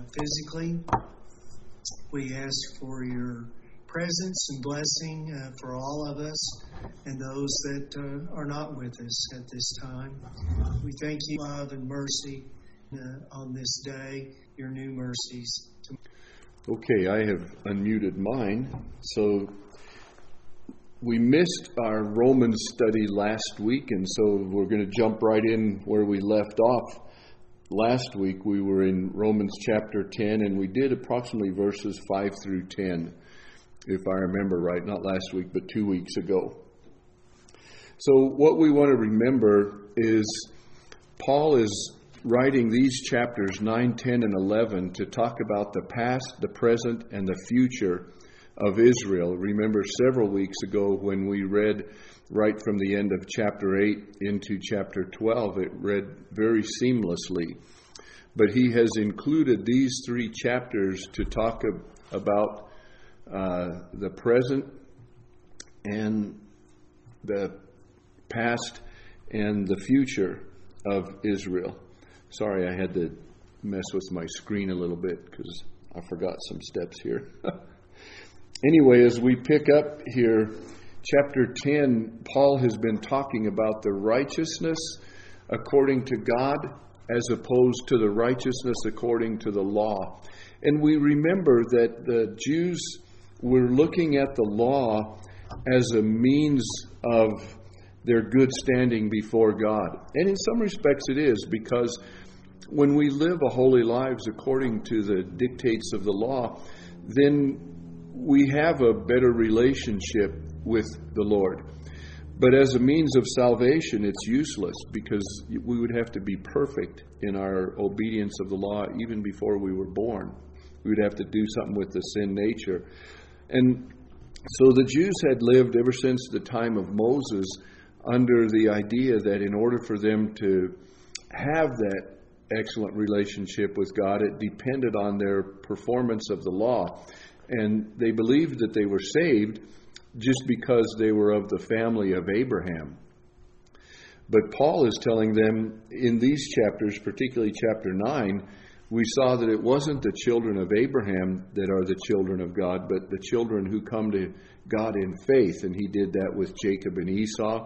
physically. We ask for your presence and blessing for all of us and those that are not with us at this time. We thank you, love and mercy on this day, your new mercies. Okay, I have unmuted mine. So we missed our Romans study last week, and so we're going to jump right in where we left off. Last week we were in Romans chapter 10, and we did approximately verses 5 through 10, if I remember right, not last week, but 2 weeks ago. So what we want to remember is Paul is writing these chapters 9, 10, and 11 to talk about the past, the present, and the future of Israel. Remember several weeks ago when we read right from the end of chapter 8 into chapter 12, it read very seamlessly. But he has included these 3 chapters to talk about the present and the past and the future of Israel. Sorry, I had to mess with my screen a little bit because I forgot some steps here. Anyway, as we pick up here, chapter 10, Paul has been talking about the righteousness according to God as opposed to the righteousness according to the law. And we remember that the Jews were looking at the law as a means of their good standing before God. And in some respects it is, because when we live a holy lives according to the dictates of the law, then we have a better relationship with the Lord. But as a means of salvation, it's useless, because we would have to be perfect in our obedience of the law even before we were born. We would have to do something with the sin nature. And so the Jews had lived ever since the time of Moses under the idea that in order for them to have that excellent relationship with God, it depended on their performance of the law. And they believed that they were saved just because they were of the family of Abraham. But Paul is telling them in these chapters, particularly chapter 9, we saw that it wasn't the children of Abraham that are the children of God, but the children who come to God in faith. And he did that with Jacob and Esau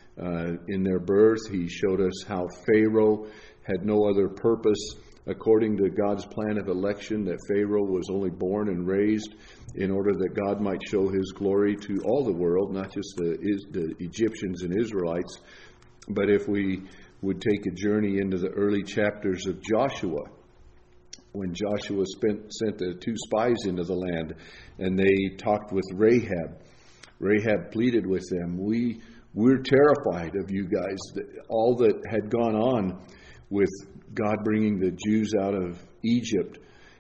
in their birth. He showed us how Pharaoh had no other purpose according to God's plan of election, that Pharaoh was only born and raised in order that God might show his glory to all the world, not just the Egyptians and Israelites. But if we would take a journey into the early chapters of Joshua, when Joshua sent the 2 spies into the land, and they talked with Rahab. Rahab pleaded with them, we're terrified of you guys. All that had gone on with God bringing the Jews out of Egypt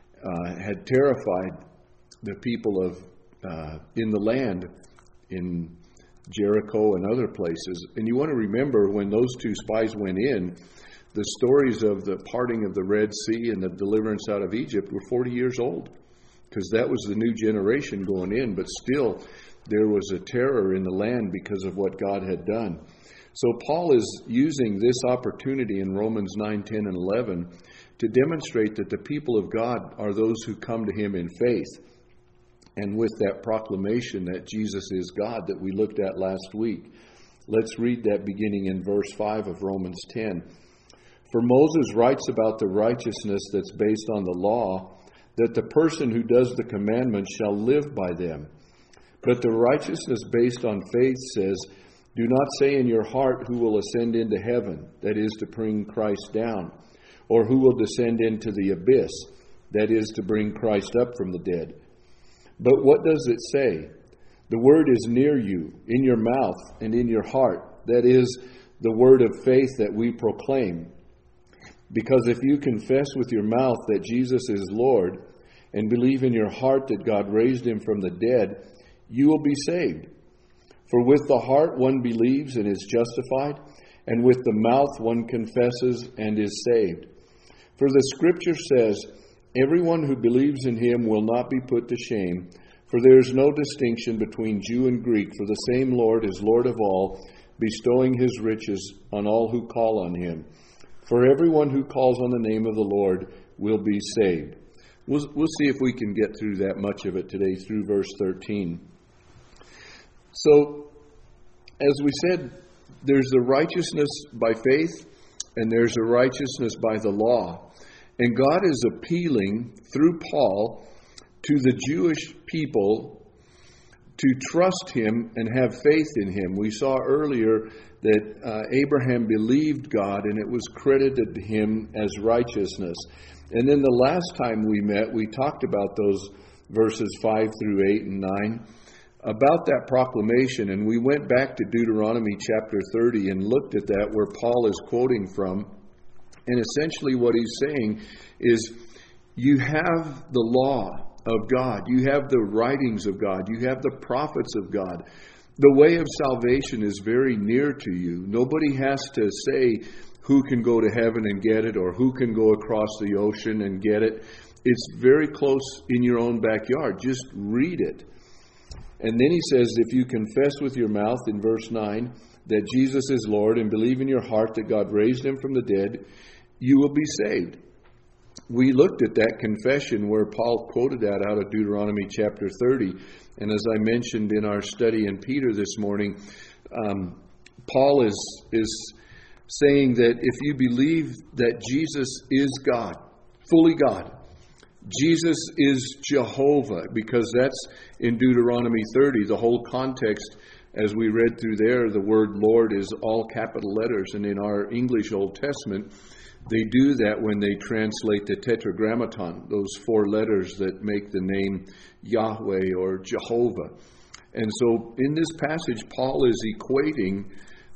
had terrified the people of in the land, in Jericho and other places. And you want to remember, when those 2 spies went in, the stories of the parting of the Red Sea and the deliverance out of Egypt were 40 years old, because that was the new generation going in. But still, there was a terror in the land because of what God had done. So Paul is using this opportunity in Romans 9, 10, and 11 to demonstrate that the people of God are those who come to him in faith. And with that proclamation that Jesus is God that we looked at last week. Let's read that beginning in verse 5 of Romans 10. For Moses writes about the righteousness that's based on the law, that the person who does the commandments shall live by them. But the righteousness based on faith says, do not say in your heart who will ascend into heaven, that is to bring Christ down, or who will descend into the abyss, that is to bring Christ up from the dead. But what does it say? The word is near you, in your mouth and in your heart. That is the word of faith that we proclaim. Because if you confess with your mouth that Jesus is Lord, and believe in your heart that God raised him from the dead, you will be saved. For with the heart one believes and is justified, and with the mouth one confesses and is saved. For the Scripture says, everyone who believes in him will not be put to shame, for there is no distinction between Jew and Greek, for the same Lord is Lord of all, bestowing his riches on all who call on him. For everyone who calls on the name of the Lord will be saved. We'll see if we can get through that much of it today, through verse 13. So, as we said, there's the righteousness by faith, and there's a righteousness by the law. And God is appealing, through Paul, to the Jewish people to trust Him and have faith in Him. We saw earlier that Abraham believed God, and it was credited to him as righteousness. And then the last time we met, we talked about those verses 5 through 8 and 9, about that proclamation. And we went back to Deuteronomy chapter 30 and looked at that, where Paul is quoting from. And essentially what he's saying is, you have the law of God. You have the writings of God. You have the prophets of God. The way of salvation is very near to you. Nobody has to say who can go to heaven and get it, or who can go across the ocean and get it. It's very close in your own backyard. Just read it. And then he says, if you confess with your mouth in verse 9 that Jesus is Lord, and believe in your heart that God raised Him from the dead, you will be saved. We looked at that confession where Paul quoted that out of Deuteronomy chapter 30. And as I mentioned in our study in Peter this morning, Paul is saying that if you believe that Jesus is God, fully God, Jesus is Jehovah, because that's in Deuteronomy 30. The whole context, as we read through there, the word Lord is all capital letters. And in our English Old Testament, they do that when they translate the Tetragrammaton, those 4 letters that make the name Yahweh or Jehovah. And so in this passage, Paul is equating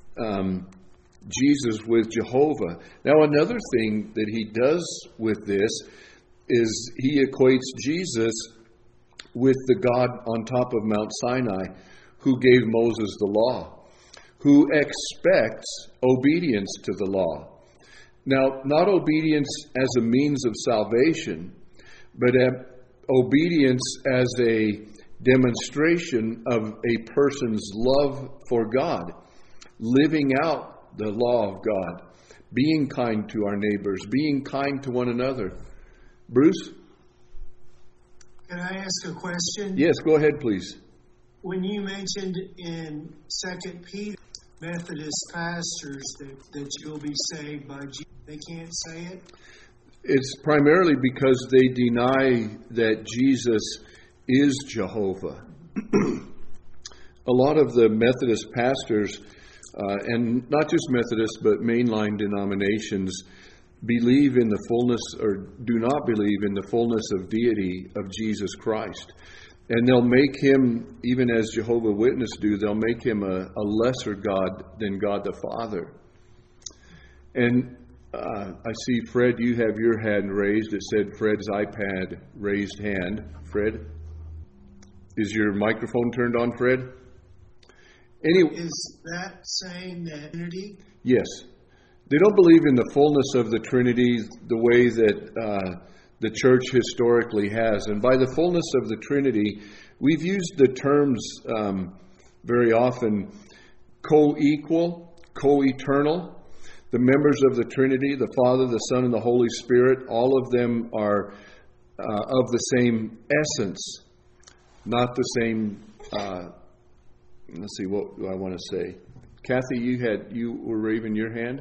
Jesus with Jehovah. Now, another thing that he does with this is he equates Jesus with the God on top of Mount Sinai who gave Moses the law, who expects obedience to the law. Now, not obedience as a means of salvation, but obedience as a demonstration of a person's love for God, living out the law of God, being kind to our neighbors, being kind to one another. Bruce? Can I ask a question? Yes, go ahead, please. When you mentioned in 2 Peter, Methodist pastors that you'll be saved by Jesus, they can't say it? It's primarily because they deny that Jesus is Jehovah. A lot of the Methodist pastors, and not just Methodists, but mainline denominations, believe in the fullness, or do not believe in the fullness of deity of Jesus Christ. And they'll make Him, even as Jehovah's Witnesses do, they'll make Him a lesser God than God the Father. And I see, Fred, you have your hand raised. It said Fred's iPad raised hand. Fred? Is your microphone turned on, Fred? Anyway, is that saying that Trinity? Yes. They don't believe in the fullness of the Trinity the way that the church historically has. And by the fullness of the Trinity, we've used the terms very often co-equal, co-eternal. The members of the Trinity, the Father, the Son, and the Holy Spirit, all of them are of the same essence, not the same, let's see, what do I want to say? Kathy, you were waving your hand?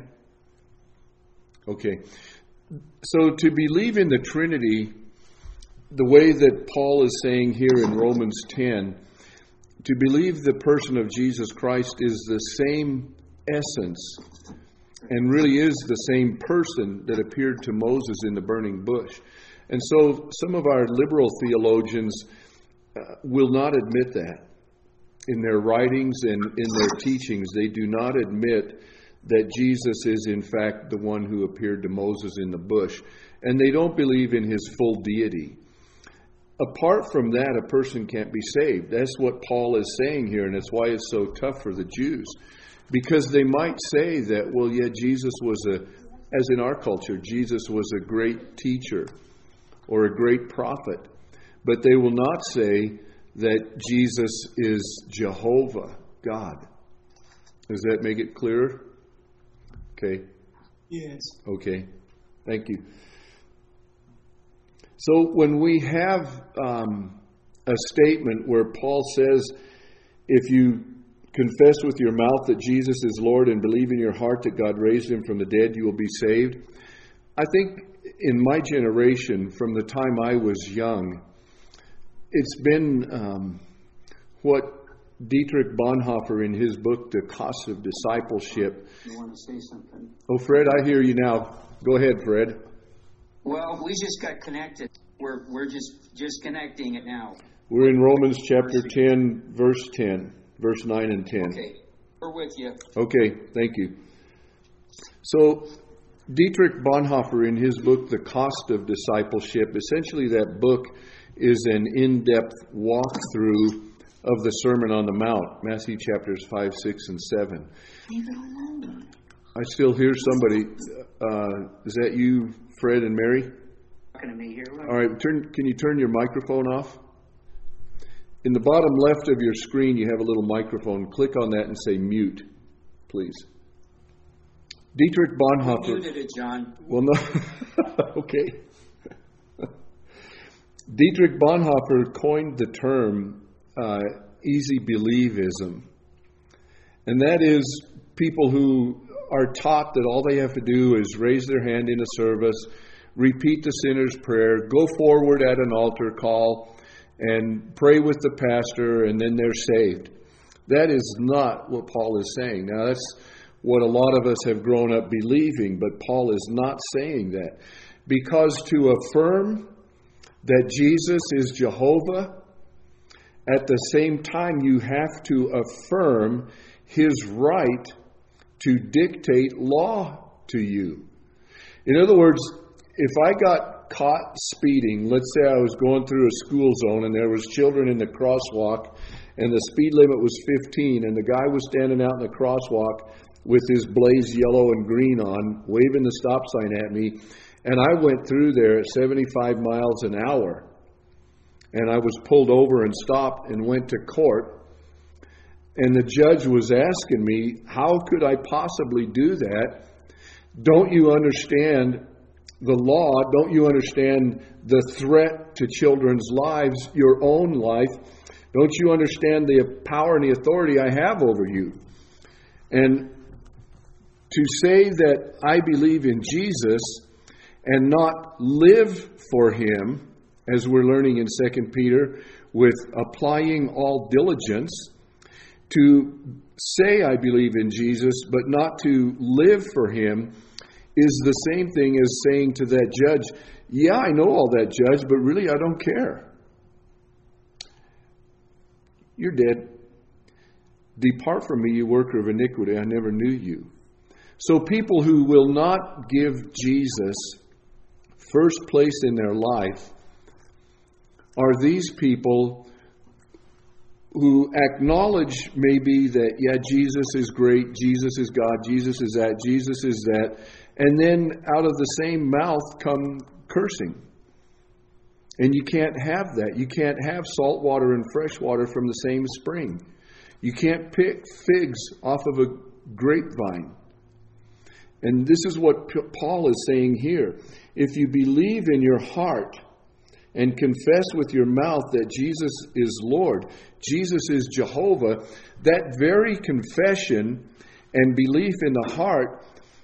Okay. So to believe in the Trinity, the way that Paul is saying here in Romans 10, to believe the person of Jesus Christ is the same essence and really is the same person that appeared to Moses in the burning bush. And so some of our liberal theologians will not admit that. In their writings and in their teachings, they do not admit that Jesus is in fact the one who appeared to Moses in the bush. And they don't believe in His full deity. Apart from that, a person can't be saved. That's what Paul is saying here, and it's why it's so tough for the Jews. Because they might say that, well, yeah, Jesus was as in our culture, Jesus was a great teacher or a great prophet. But they will not say that Jesus is Jehovah, God. Does that make it clearer? Okay. Yes. Okay. Thank you. So when we have a statement where Paul says, if you confess with your mouth that Jesus is Lord and believe in your heart that God raised him from the dead, you will be saved. I think in my generation, from the time I was young, it's been what Dietrich Bonhoeffer in his book, The Cost of Discipleship. You want to say something? Oh, Fred, I hear you now. Go ahead, Fred. Well, we just got connected. We're just connecting it now. We're in Romans chapter 10, verse 10, verse 9 and 10. Okay, we're with you. Okay, thank you. So, Dietrich Bonhoeffer, in his book, The Cost of Discipleship, essentially that book is an in-depth walkthrough of the Sermon on the Mount, Matthew chapters 5, 6, and 7. Leave it alone. I still hear somebody. Is that you, Fred and Mary? Talking to me here. Look. All right, can you turn your microphone off? In the bottom left of your screen, you have a little microphone. Click on that and say mute, please. Dietrich Bonhoeffer. You muted it, John. Well, no. Okay. Dietrich Bonhoeffer coined the term easy believism. And that is people who are taught that all they have to do is raise their hand in a service, repeat the sinner's prayer, go forward at an altar call, and pray with the pastor, and then they're saved. That is not what Paul is saying. Now, that's what a lot of us have grown up believing, but Paul is not saying that. Because to affirm that Jesus is Jehovah, at the same time you have to affirm his right to dictate law to you. In other words, if I got caught speeding, let's say I was going through a school zone and there was children in the crosswalk and the speed limit was 15 and the guy was standing out in the crosswalk with his blaze yellow and green on, waving the stop sign at me, and I went through there at 75 miles an hour, and I was pulled over and stopped and went to court, and the judge was asking me, how could I possibly do that? Don't you understand the law? Don't you understand the threat to children's lives, your own life? Don't you understand the power and the authority I have over you? And to say that I believe in Jesus and not live for him, as we're learning in 2 Peter, with applying all diligence, to say I believe in Jesus but not to live for him is the same thing as saying to that judge, yeah, I know all that, judge, but really I don't care. You're dead. Depart from me, you worker of iniquity, I never knew you. So people who will not give Jesus first place in their life are these people who acknowledge maybe that, yeah, Jesus is great, Jesus is God, Jesus is that, Jesus is that, and then out of the same mouth come cursing. And you can't have that. You can't have salt water and fresh water from the same spring. You can't pick figs off of a grapevine. And this is what Paul is saying here. If you believe in your heart and confess with your mouth that Jesus is Lord, Jesus is Jehovah, that very confession and belief in the heart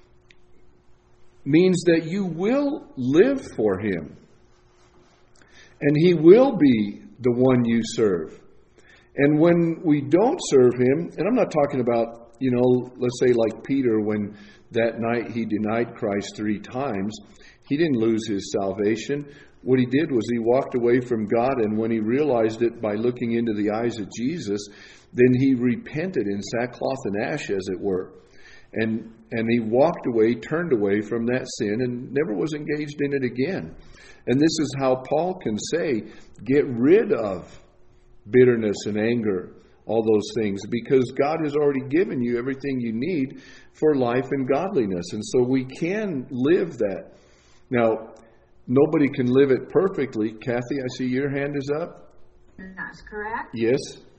means that you will live for him. And he will be the one you serve. And when we don't serve him, and I'm not talking about, let's say like Peter, when that night he denied Christ 3 times, he didn't lose his salvation. What he did was he walked away from God, and when he realized it by looking into the eyes of Jesus, then he repented in sackcloth and ash, as it were. And he walked away, turned away from that sin, and never was engaged in it again. And this is how Paul can say, get rid of bitterness and anger, all those things, because God has already given you everything you need for life and godliness. And so we can live that. Now, nobody can live it perfectly. Kathy, I see your hand is up. That's correct. Yes.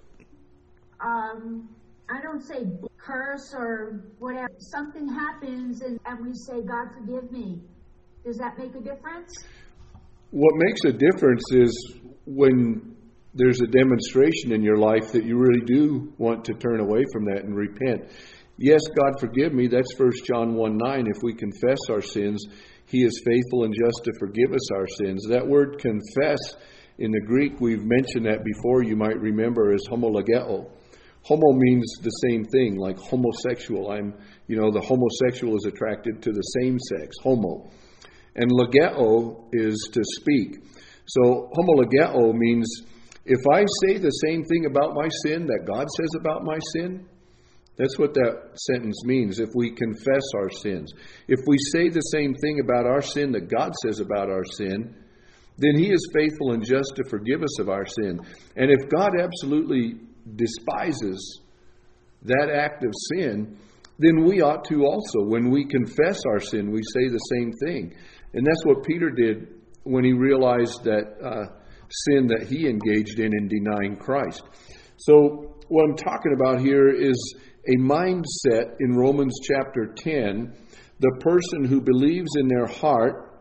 I don't say curse or whatever. Something happens and we say, God, forgive me. Does that make a difference? what makes a difference is when there's a demonstration in your life that you really do want to turn away from that and repent. Yes, God forgive me. That's 1 John 1:9. If we confess our sins, He is faithful and just to forgive us our sins. That word confess in the Greek, we've mentioned that before, you might remember, is homologeo. Homo means the same thing, like homosexual. The homosexual is attracted to the same sex, homo. And logeo is to speak. So homologeo means if I say the same thing about my sin that God says about my sin, that's what that sentence means. If we confess our sins, if we say the same thing about our sin that God says about our sin, then He is faithful and just to forgive us of our sin. And if God absolutely despises that act of sin, then we ought to also. When we confess our sin, we say the same thing. And that's what Peter did when he realized that sin that he engaged in denying Christ. So what I'm talking about here is a mindset in Romans chapter 10. The person who believes in their heart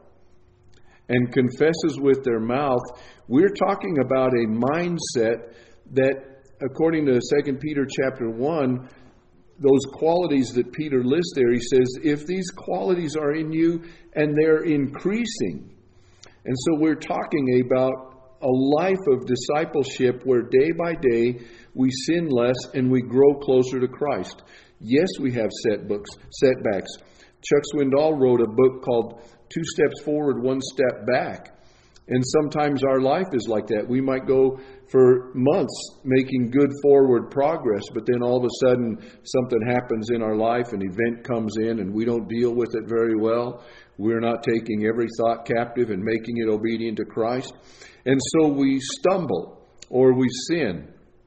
and confesses with their mouth, we're talking about a mindset that, according to 2 Peter chapter 1, those qualities that Peter lists there, he says, if these qualities are in you and they're increasing. And so we're talking about a life of discipleship where day by day we sin less and we grow closer to Christ. Yes, we have setbacks. Chuck Swindoll wrote a book called 2 Steps Forward, 1 Step Back. And sometimes our life is like that. We might go for months making good forward progress, but then all of a sudden something happens in our life, an event comes in, and we don't deal with it very well. We're not taking every thought captive and making it obedient to Christ. And so we stumble or we sin.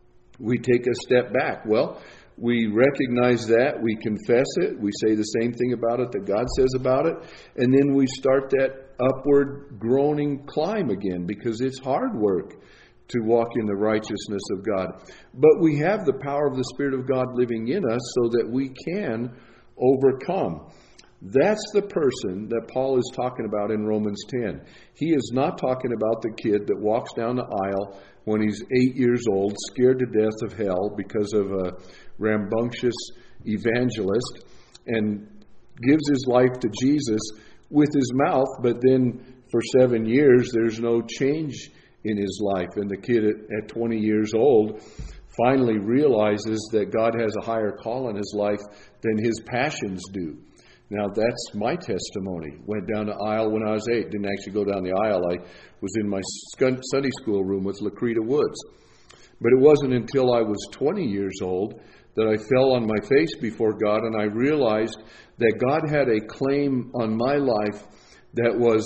We take a step back. Well, we recognize that, we confess it, we say the same thing about it that God says about it, and then we start that upward groaning climb again, because it's hard work to walk in the righteousness of God. But we have the power of the Spirit of God living in us so that we can overcome. That's the person that Paul is talking about in Romans 10. He is not talking about the kid that walks down the aisle when he's 8 years old, scared to death of hell because of a rambunctious evangelist, and gives his life to Jesus with his mouth, but then for 7 years there's no change in his life. And the kid at 20 years old finally realizes that God has a higher call in his life than his passions do. Now, that's my testimony. Went down the aisle when I was 8. Didn't actually go down the aisle. I was in my Sunday school room with Lakrita Woods. But it wasn't until I was 20 years old that I fell on my face before God, and I realized that God had a claim on my life that was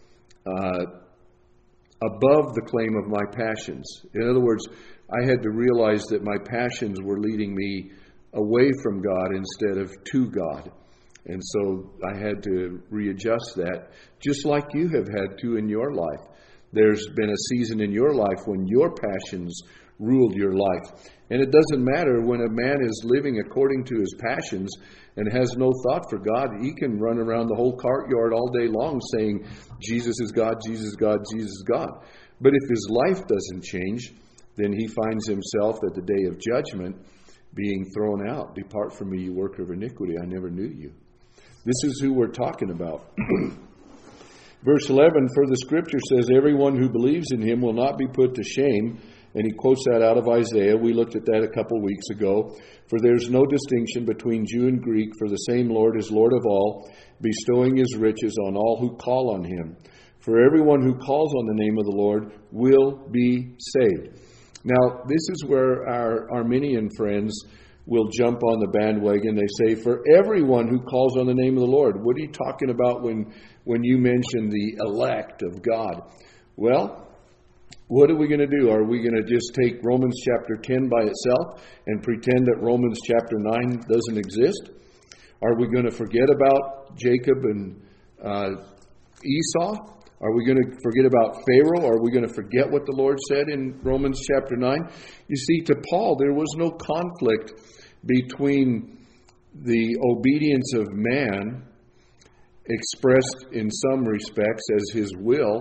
above the claim of my passions. In other words, I had to realize that my passions were leading me away from God instead of to God. And so I had to readjust that, just like you have had to in your life. There's been a season in your life when your passions ruled your life. And it doesn't matter when a man is living according to his passions and has no thought for God. He can run around the whole courtyard all day long saying, Jesus is God, Jesus is God, Jesus is God. But if his life doesn't change, then he finds himself at the day of judgment being thrown out. Depart from me, you worker of iniquity, I never knew you. This is who we're talking about. Verse 11, for the scripture says, everyone who believes in him will not be put to shame. And he quotes that out of Isaiah. We looked at that a couple weeks ago. For there's no distinction between Jew and Greek, for the same Lord is Lord of all, bestowing his riches on all who call on him. For everyone who calls on the name of the Lord will be saved. Now, this is where our Arminian friends will jump on the bandwagon. They say, for everyone who calls on the name of the Lord. What are you talking about when you mention the elect of God? Well, what are we going to do? Are we going to just take Romans chapter 10 by itself and pretend that Romans chapter 9 doesn't exist? Are we going to forget about Jacob and Esau? Are we going to forget about Pharaoh? Are we going to forget what the Lord said in Romans chapter 9? You see, to Paul, there was no conflict between the obedience of man, expressed in some respects as his will,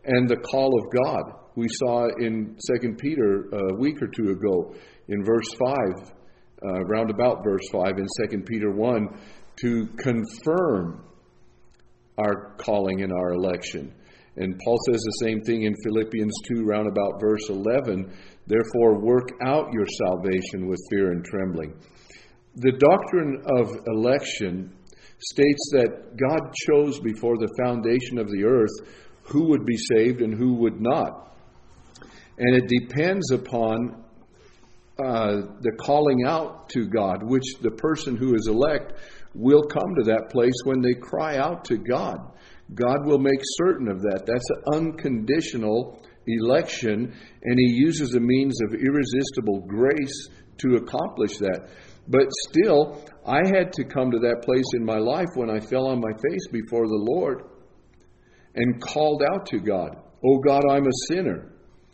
and the call of God. We saw in 2 Peter a week or two ago in verse 5, roundabout verse 5 in 2 Peter 1, to confirm our calling and our election. And Paul says the same thing in Philippians 2, roundabout verse 11, therefore work out your salvation with fear and trembling. The doctrine of election states that God chose before the foundation of the earth who would be saved and who would not. And it depends upon the calling out to God, which the person who is elect will come to that place when they cry out to God. God will make certain of that. That's an unconditional election, and He uses a means of irresistible grace to accomplish that. But still, I had to come to that place in my life when I fell on my face before the Lord and called out to God. Oh God, I'm a sinner.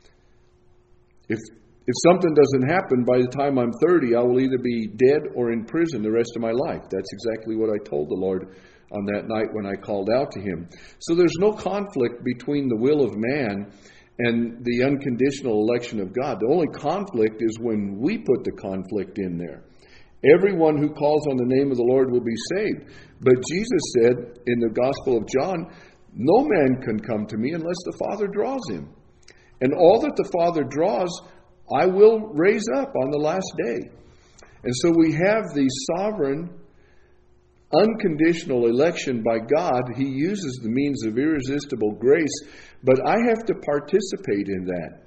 If something doesn't happen by the time I'm 30, I will either be dead or in prison the rest of my life. That's exactly what I told the Lord on that night when I called out to Him. So there's no conflict between the will of man and the unconditional election of God. The only conflict is when we put the conflict in there. Everyone who calls on the name of the Lord will be saved. But Jesus said in the Gospel of John, no man can come to me unless the Father draws him. And all that the Father draws, I will raise up on the last day. And so we have the sovereign, unconditional election by God. He uses the means of irresistible grace, but I have to participate in that.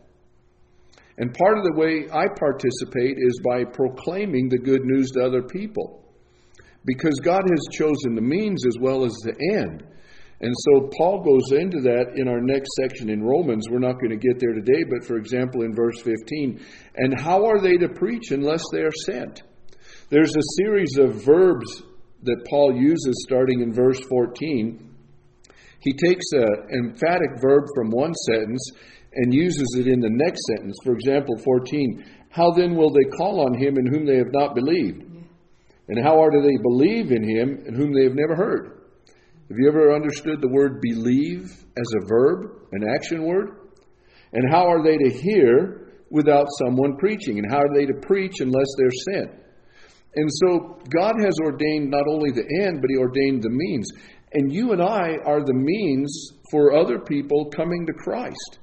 And part of the way I participate is by proclaiming the good news to other people. Because God has chosen the means as well as the end. And so Paul goes into that in our next section in Romans. We're not going to get there today, but for example in verse 15, and how are they to preach unless they are sent? There's a series of verbs that Paul uses starting in verse 14. He takes an emphatic verb from one sentence and uses it in the next sentence. For example, 14, how then will they call on Him in whom they have not believed? And how are they believe in Him in whom they have never heard? Have you ever understood the word believe as a verb, an action word? And how are they to hear without someone preaching? And how are they to preach unless they're sent? And so God has ordained not only the end, but He ordained the means. And you and I are the means for other people coming to Christ.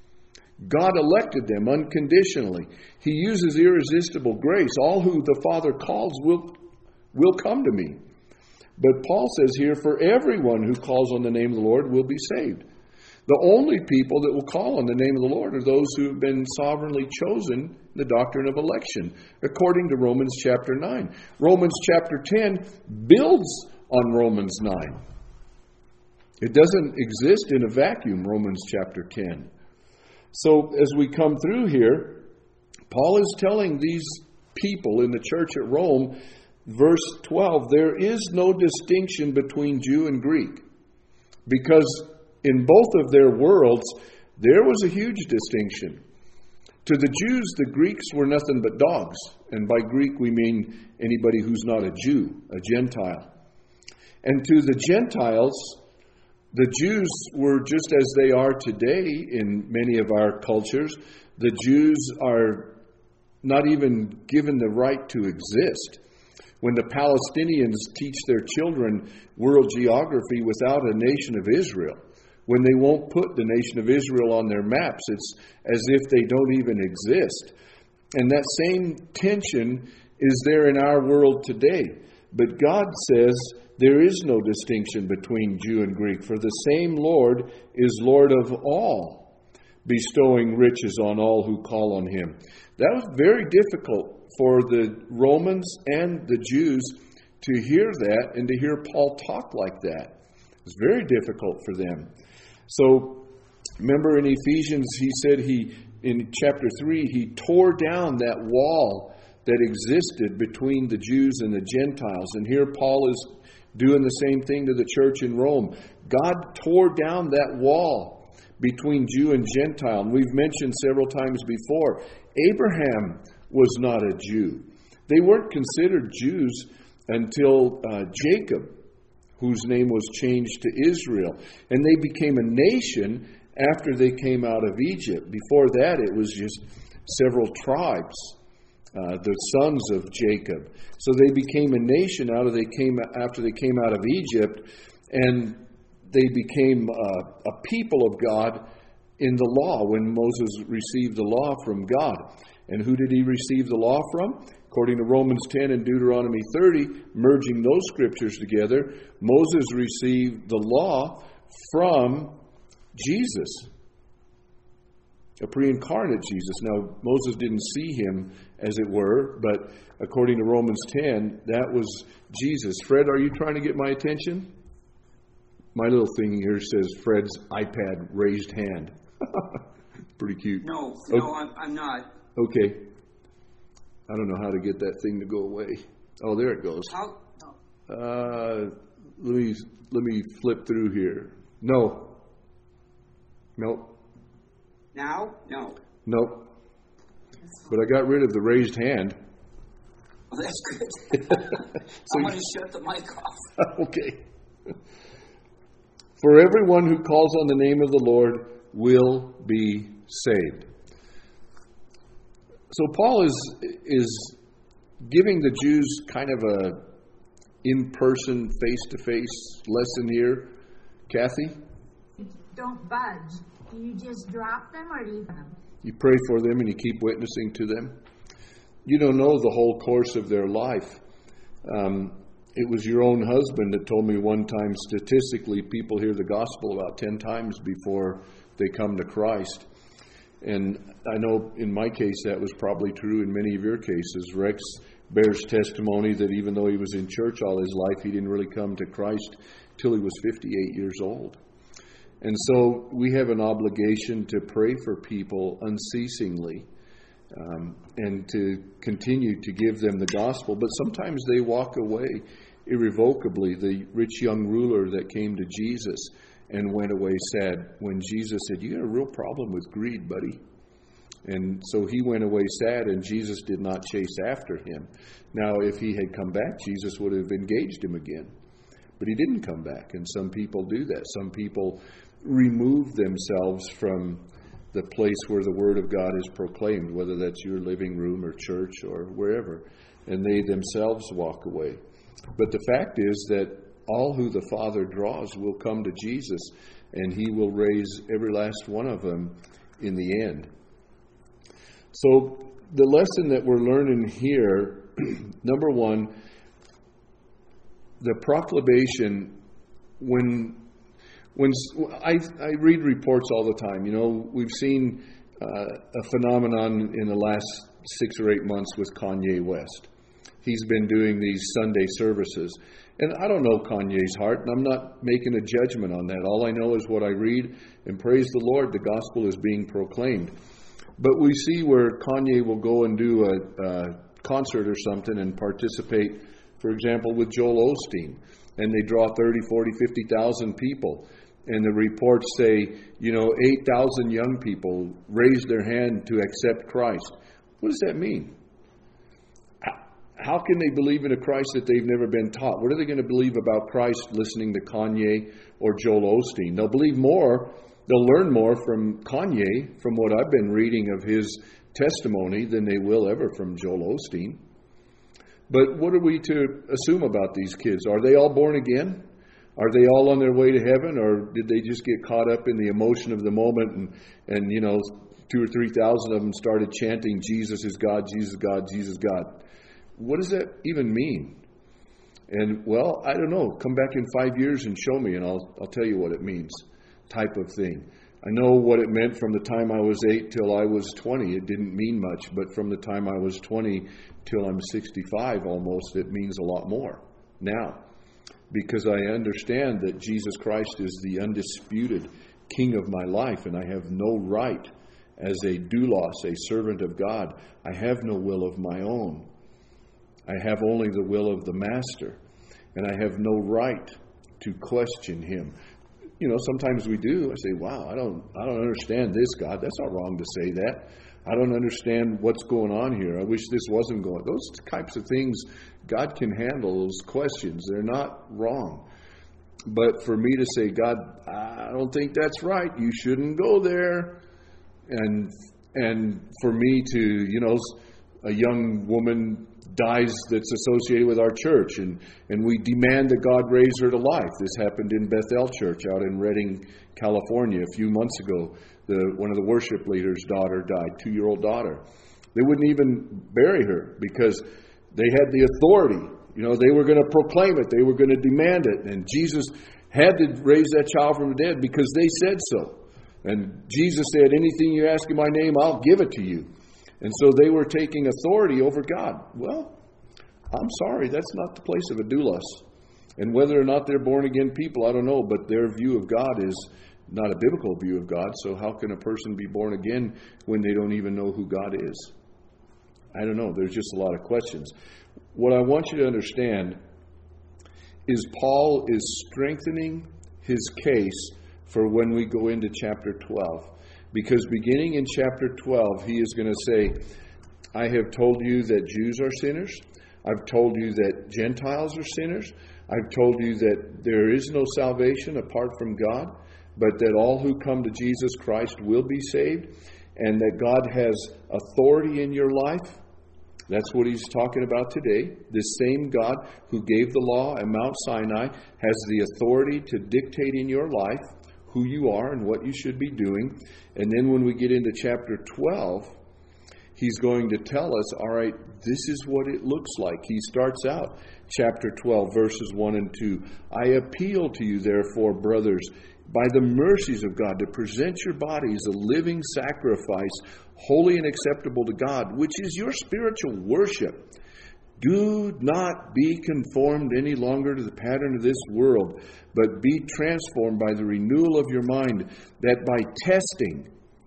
God elected them unconditionally. He uses irresistible grace. All who the Father calls will come to me. But Paul says here, for everyone who calls on the name of the Lord will be saved. The only people that will call on the name of the Lord are those who have been sovereignly chosen, the doctrine of election, according to Romans chapter 9. Romans chapter 10 builds on Romans 9. It doesn't exist in a vacuum, Romans chapter 10. So as we come through here, Paul is telling these people in the church at Rome, verse 12, there is no distinction between Jew and Greek. Because in both of their worlds, there was a huge distinction. To the Jews, the Greeks were nothing but dogs. And by Greek, we mean anybody who's not a Jew, a Gentile. And to the Gentiles, the Jews were just as they are today in many of our cultures. The Jews are not even given the right to exist. When the Palestinians teach their children world geography without a nation of Israel, when they won't put the nation of Israel on their maps, it's as if they don't even exist. And that same tension is there in our world today. But God says there is no distinction between Jew and Greek, for the same Lord is Lord of all, bestowing riches on all who call on Him. That was very difficult for the Romans and the Jews to hear that and to hear Paul talk like that. It was very difficult for them. So, remember in Ephesians, he said in chapter 3, he tore down that wall that existed between the Jews and the Gentiles. And here Paul is doing the same thing to the church in Rome. God tore down that wall between Jew and Gentile. And we've mentioned several times before, Abraham was not a Jew. They weren't considered Jews until Jacob, whose name was changed to Israel. And they became a nation after they came out of Egypt. Before that, it was just several tribes, the sons of Jacob. So they became a nation after they came out of Egypt, and they became a people of God in the law when Moses received the law from God. And who did he receive the law from? According to Romans 10 and Deuteronomy 30, merging those scriptures together, Moses received the law from Jesus, a pre-incarnate Jesus. Now, Moses didn't see him, as it were, but according to Romans 10, that was Jesus. Fred, are you trying to get my attention? My little thing here says Fred's iPad raised hand. Pretty cute. No, I'm not. Okay. I don't know how to get that thing to go away. Oh, there it goes. How? Let me flip through here. No. Nope. Now? No. Nope. But I got rid of the raised hand. Well, that's good. I'm going to shut the mic off. Okay. For everyone who calls on the name of the Lord will be saved. So Paul is giving the Jews kind of a in-person, face-to-face lesson here. Kathy? Don't budge. Do you just drop them or leave them? You pray for them and you keep witnessing to them. You don't know the whole course of their life. It was your own husband that told me one time, statistically, people hear the gospel about 10 times before they come to Christ. And I know in my case that was probably true in many of your cases. Rex bears testimony that even though he was in church all his life, he didn't really come to Christ till he was 58 years old. And so we have an obligation to pray for people unceasingly and to continue to give them the gospel. But sometimes they walk away irrevocably. The rich young ruler that came to Jesus and went away sad when Jesus said, "You got a real problem with greed, buddy." And so he went away sad, and Jesus did not chase after him. Now, if he had come back, Jesus would have engaged him again. But he didn't come back, and some people do that. Some people remove themselves from the place where the Word of God is proclaimed, whether that's your living room or church or wherever, and they themselves walk away. But the fact is that all who the Father draws will come to Jesus, and he will raise every last one of them in the end. So the lesson that we're learning here, number one, the proclamation, when I read reports all the time. You know, we've seen a phenomenon in the last 6 or 8 months with Kanye West. He's been doing these Sunday services. And I don't know Kanye's heart, and I'm not making a judgment on that. All I know is what I read, and praise the Lord, the gospel is being proclaimed. But we see where Kanye will go and do a concert or something and participate, for example, with Joel Osteen. And they draw 30, 40, 50,000 people. And the reports say, 8,000 young people raised their hand to accept Christ. What does that mean? How can they believe in a Christ that they've never been taught? What are they going to believe about Christ listening to Kanye or Joel Osteen? They'll believe more. They'll learn more from Kanye, from what I've been reading of his testimony, than they will ever from Joel Osteen. But what are we to assume about these kids? Are they all born again? Are they all on their way to heaven? Or did they just get caught up in the emotion of the moment and 2,000 or 3,000 of them started chanting, "Jesus is God, Jesus is God, Jesus is God"? What does that even mean? And, well, I don't know. Come back in 5 years and show me, and I'll tell you what it means, type of thing. I know what it meant from the time I was 8 till I was 20. It didn't mean much, but from the time I was 20 till I'm 65 almost, it means a lot more now. Because I understand that Jesus Christ is the undisputed King of my life, and I have no right as a doulos, a servant of God. I have no will of my own. I have only the will of the Master, and I have no right to question him. Sometimes we do. I say, "Wow, I don't understand this, God." That's not wrong to say that. I don't understand what's going on here. I wish this wasn't going. Those types of things, God can handle those questions. They're not wrong. But for me to say, God, I don't think that's right. You shouldn't go there. And for me to, a young woman dies that's associated with our church, and we demand that God raise her to life. This happened in Bethel Church out in Redding, California a few months ago. One of the worship leaders' daughter died, 2-year-old daughter. They wouldn't even bury her because they had the authority. They were going to proclaim it. They were going to demand it. And Jesus had to raise that child from the dead because they said so. And Jesus said, anything you ask in my name, I'll give it to you. And so they were taking authority over God. Well, I'm sorry, that's not the place of a doulos. And whether or not they're born again people, I don't know. But their view of God is not a biblical view of God. So how can a person be born again when they don't even know who God is? I don't know. There's just a lot of questions. What I want you to understand is Paul is strengthening his case for when we go into chapter 12. Because beginning in chapter 12, he is going to say, I have told you that Jews are sinners. I've told you that Gentiles are sinners. I've told you that there is no salvation apart from God, but that all who come to Jesus Christ will be saved, and that God has authority in your life. That's what he's talking about today. This same God who gave the law at Mount Sinai has the authority to dictate in your life who you are and what you should be doing. And then when we get into chapter 12, he's going to tell us, all right, this is what it looks like. He starts out chapter 12, verses 1 and 2. I appeal to you, therefore, brothers, by the mercies of God, to present your bodies a living sacrifice, holy and acceptable to God, which is your spiritual worship. Do not be conformed any longer to the pattern of this world, but be transformed by the renewal of your mind, that by testing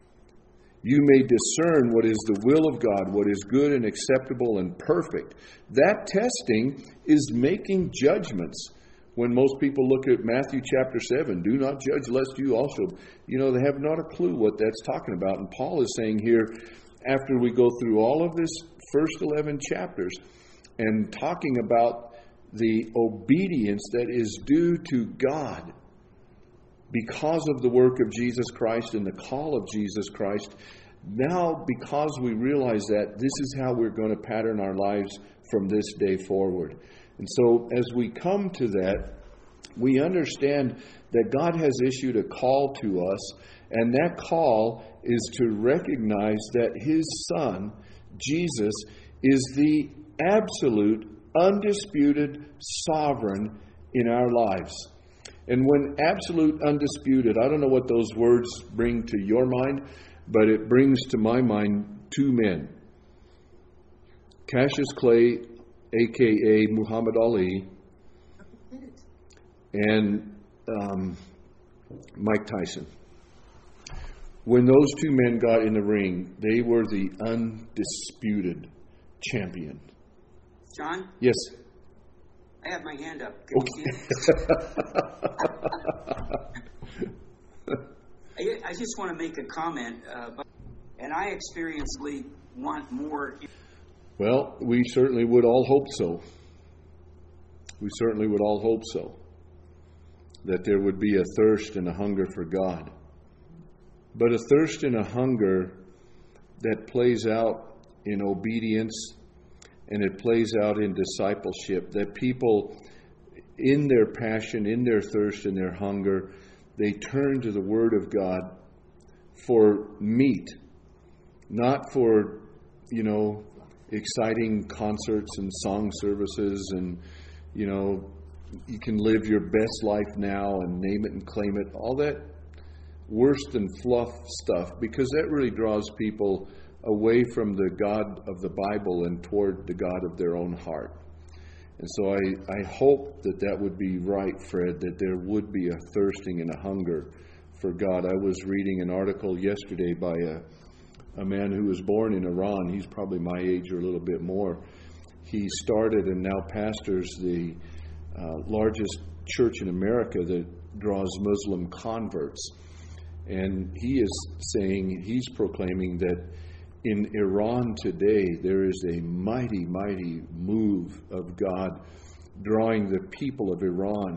you may discern what is the will of God, what is good and acceptable and perfect. That testing is making judgments. When most people look at Matthew chapter 7, do not judge lest you also, they have not a clue what that's talking about. And Paul is saying here, after we go through all of this first 11 chapters and talking about the obedience that is due to God because of the work of Jesus Christ and the call of Jesus Christ, now because we realize that, this is how we're going to pattern our lives from this day forward. And so as we come to that, we understand that God has issued a call to us, and that call is to recognize that His Son, Jesus, is the absolute, undisputed sovereign in our lives. And when absolute, undisputed, I don't know what those words bring to your mind, but it brings to my mind two men. Cassius Clay, a.k.a. Muhammad Ali, and Mike Tyson. When those two men got in the ring, they were the undisputed champion. John? Yes. I have my hand up. Can you see it? I just want to make a comment, and I experientially want more. Well, we certainly would all hope so. We certainly would all hope so. That there would be a thirst and a hunger for God. But a thirst and a hunger that plays out in obedience and it plays out in discipleship. That people, in their passion, in their thirst and their hunger, they turn to the Word of God for meat. Not for, exciting concerts and song services and, you can live your best life now and name it and claim it. All that worse than fluff stuff, because that really draws people away from the God of the Bible and toward the God of their own heart. And so I hope that would be right, Fred, that there would be a thirsting and a hunger for God. I was reading an article yesterday by a man who was born in Iran. He's probably my age or a little bit more. He started and now pastors the largest church in America that draws Muslim converts. And he is saying, he's proclaiming that in Iran today, there is a mighty, mighty move of God drawing the people of Iran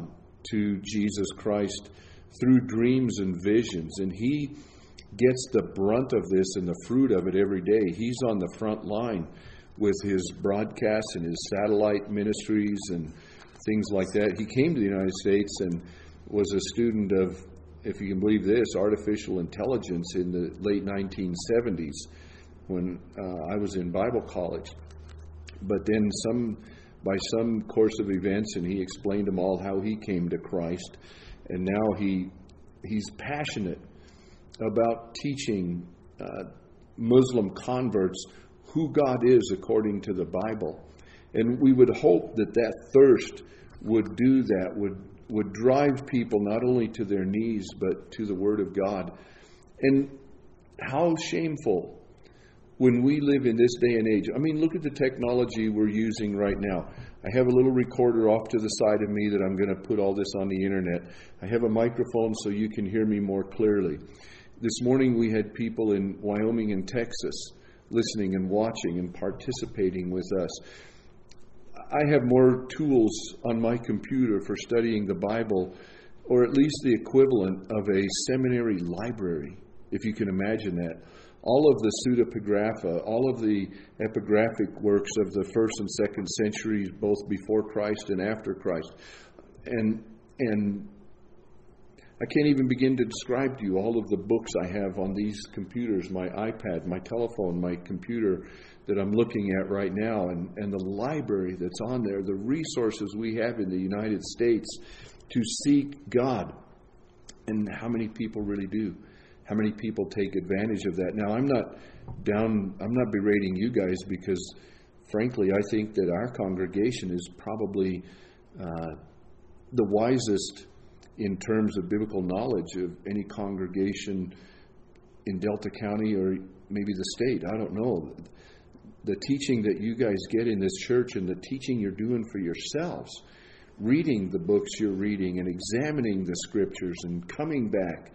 to Jesus Christ through dreams and visions. And he gets the brunt of this and the fruit of it every day. He's on the front line with his broadcasts and his satellite ministries and things like that. He came to the United States and was a student of, if you can believe this, artificial intelligence in the late 1970s when I was in Bible college. But then by some course of events, and he explained them all how he came to Christ, and now he's passionate about teaching Muslim converts who God is according to the Bible. And we would hope that thirst would do that, would drive people not only to their knees, but to the Word of God. And how shameful when we live in this day and age. I mean, look at the technology we're using right now. I have a little recorder off to the side of me that I'm going to put all this on the internet. I have a microphone so you can hear me more clearly. This morning we had people in Wyoming and Texas listening and watching and participating with us. I have more tools on my computer for studying the Bible, or at least the equivalent of a seminary library, if you can imagine that. All of the pseudepigrapha, all of the epigraphic works of the 1st and 2nd centuries, both before Christ and after Christ. And I can't even begin to describe to you all of the books I have on these computers, my iPad, my telephone, my computer that I'm looking at right now, and the library that's on there, the resources we have in the United States to seek God. And how many people really do? How many people take advantage of that? Now, I'm not berating you guys because, frankly, I think that our congregation is probably the wisest in terms of biblical knowledge of any congregation in Delta County or maybe the state. I don't know. The teaching that you guys get in this church and the teaching you're doing for yourselves, reading the books you're reading and examining the scriptures and coming back,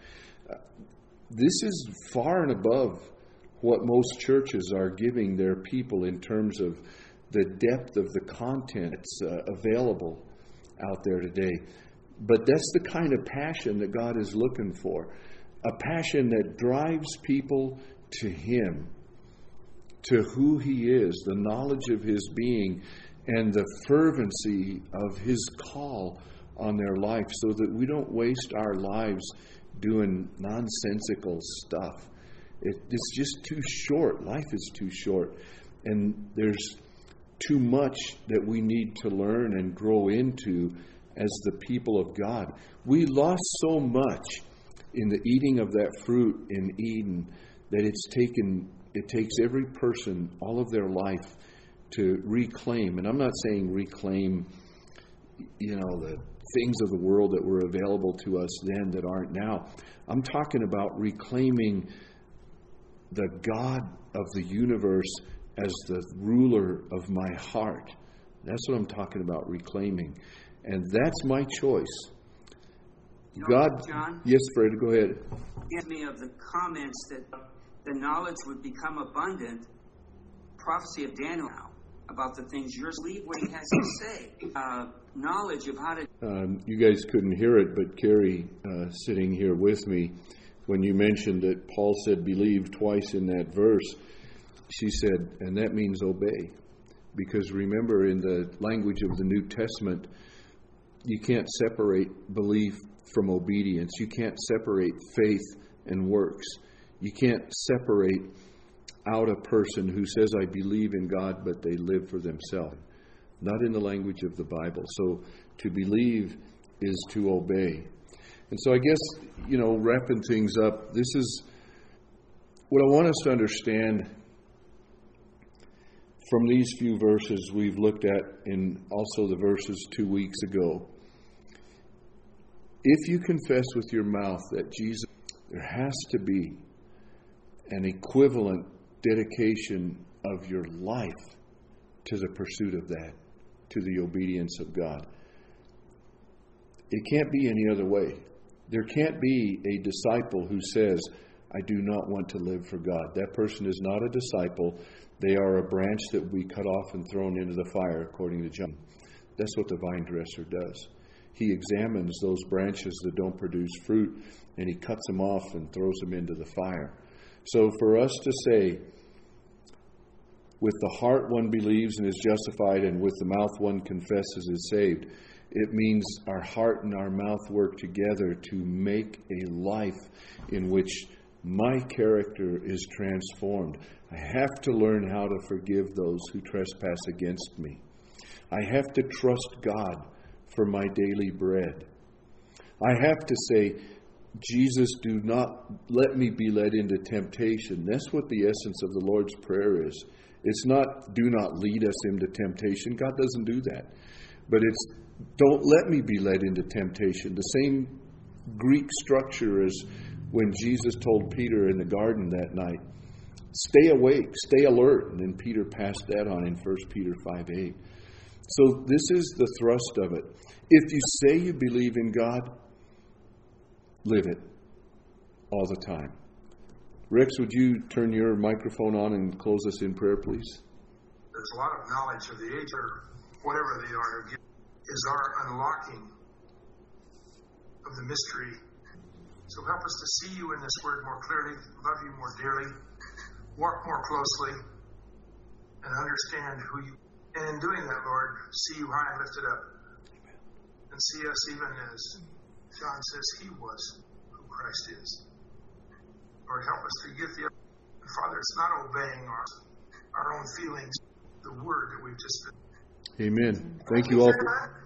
this is far and above what most churches are giving their people in terms of the depth of the content that's available out there today. But that's the kind of passion that God is looking for. A passion that drives people to Him, to who He is, the knowledge of His being, and the fervency of His call on their life, so that we don't waste our lives doing nonsensical stuff. It's just too short. Life is too short. And there's too much that we need to learn and grow into as the people of God. We lost so much in the eating of that fruit in Eden that it takes every person all of their life to reclaim. And I'm not saying reclaim, the things of the world that were available to us then that aren't now. I'm talking about reclaiming the God of the universe as the ruler of my heart. That's what I'm talking about, reclaiming. And that's my choice. John? Yes, Fred, go ahead. Give me of the comments that the knowledge would become abundant. Prophecy of Daniel about the things yours. Believe what he has to say. Knowledge of how to. You guys couldn't hear it, but Carrie, sitting here with me, when you mentioned that Paul said believe twice in that verse, she said, and that means obey. Because remember, in the language of the New Testament, you can't separate belief from obedience. You can't separate faith and works. You can't separate out a person who says, I believe in God, but they live for themselves. Not in the language of the Bible. So to believe is to obey. And so I guess, wrapping things up, this is what I want us to understand from these few verses we've looked at, and also the verses 2 weeks ago. If you confess with your mouth that Jesus, there has to be an equivalent dedication of your life to the pursuit of that, to the obedience of God. It can't be any other way. There can't be a disciple who says, I do not want to live for God. That person is not a disciple. They are a branch that we cut off and thrown into the fire, according to John. That's what the vine dresser does. He examines those branches that don't produce fruit, and He cuts them off and throws them into the fire. So for us to say, with the heart one believes and is justified, and with the mouth one confesses is saved, it means our heart and our mouth work together to make a life in which my character is transformed. I have to learn how to forgive those who trespass against me. I have to trust God for my daily bread. I have to say, Jesus, do not let me be led into temptation. That's what the essence of the Lord's Prayer is. It's not, do not lead us into temptation. God doesn't do that. But it's, don't let me be led into temptation. The same Greek structure as when Jesus told Peter in the garden that night, stay awake, stay alert. And then Peter passed that on in 1 Peter 5:8. So this is the thrust of it. If you say you believe in God, live it all the time. Rex, would you turn your microphone on and close us in prayer, please? There's a lot of knowledge of the age, or whatever they are, is our unlocking of the mystery. So help us to see you in this word more clearly, love you more dearly, walk more closely, and understand who you are. And in doing that, Lord, see you high and lifted up. And see us even as John says he was, who Christ is. Lord, help us to get the other. Father, it's not obeying our own feelings, the word that we've just been. Amen. Thank you all.